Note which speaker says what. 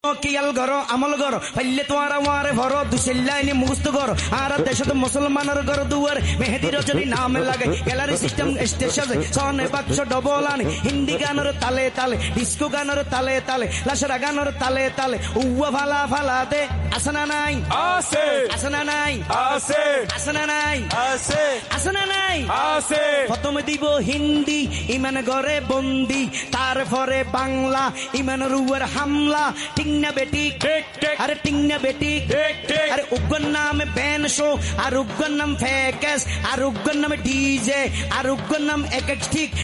Speaker 1: কিয়াল গর আমল গর ফাইলে তোয়ারা ওয়ারে ভর দুসেল্লাইনি মুস্ত গর আর দেশত মুসলমানের গর দুয়ার মেহেদি রজনী নাম লাগে গ্যালারি সিস্টেম স্টেশন সনে বাক্স ডবল আনি হিন্দি গানের তালে তালে ডিস্কো গানের তালে তালে লাশরা গানের তালে তালে উয়া ফালা ফালা দে আসনা নাই
Speaker 2: আছে
Speaker 1: আসনা নাই
Speaker 2: আছে
Speaker 1: আসনা নাই
Speaker 2: আছে
Speaker 1: আসনা নাই
Speaker 2: আছে
Speaker 1: প্রথমে দিব হিন্দি ইমান ঘরে বন্দি তারপরে বাংলা ইমানের উপর হামলা ঠিক না বেটি
Speaker 2: ঠিক ঠিক
Speaker 1: আরে ঠিক না বেটি
Speaker 2: ঠিক ঠিক
Speaker 1: আরে উগ্র নাম ব্যান শো আর উগ্র নাম ফেকেস আর উগ্র নাম ডিজে আর উগ্র নাম এক এক ঠিক